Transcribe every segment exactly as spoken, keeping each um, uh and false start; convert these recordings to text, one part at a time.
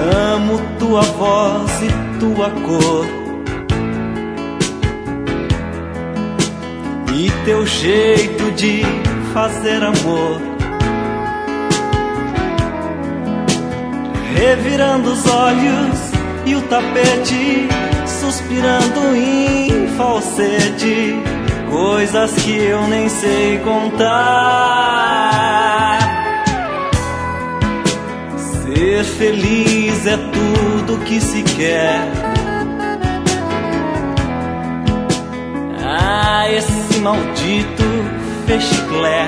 Amo tua voz e tua cor, e teu jeito de fazer amor, revirando os olhos e o tapete, suspirando em falsete, coisas que eu nem sei contar. Ser feliz é tudo que se quer. Ah, esse maldito fechiclé.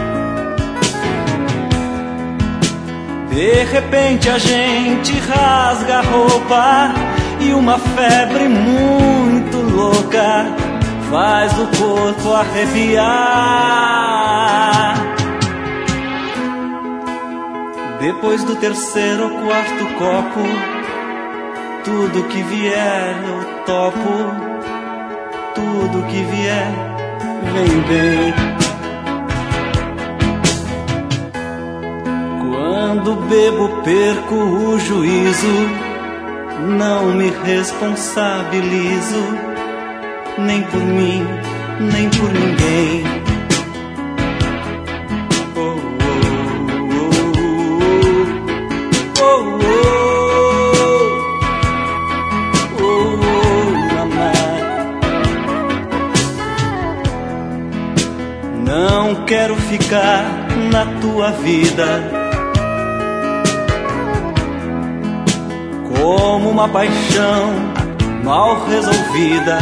De repente a gente rasga a roupa e uma febre muito louca faz o corpo arrepiar. Depois do terceiro ou quarto copo, tudo que vier eu topo, tudo que vier vem bem. Quando bebo perco o juízo, não me responsabilizo, nem por mim, nem por ninguém. Não quero ficar na tua vida como uma paixão mal resolvida,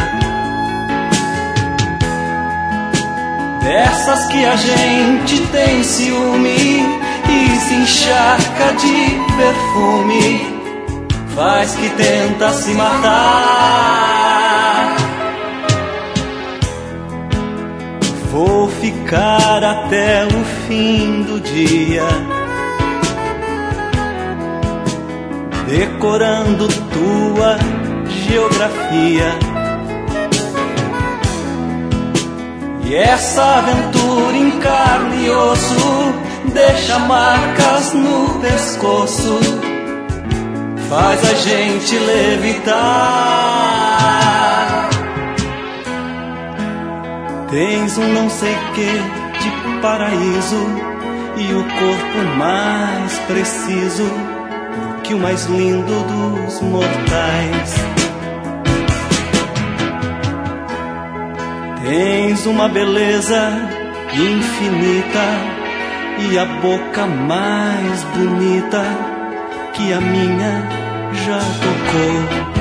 dessas que a gente tem ciúme e se encharca de perfume, faz que tenta se matar. Vou ficar até o fim do dia, decorando tua geografia. E essa aventura em carne e osso deixa marcas no pescoço, faz a gente levitar. Tens um não sei que de paraíso e o corpo mais preciso do que o mais lindo dos mortais. Tens uma beleza infinita e a boca mais bonita que a minha já tocou.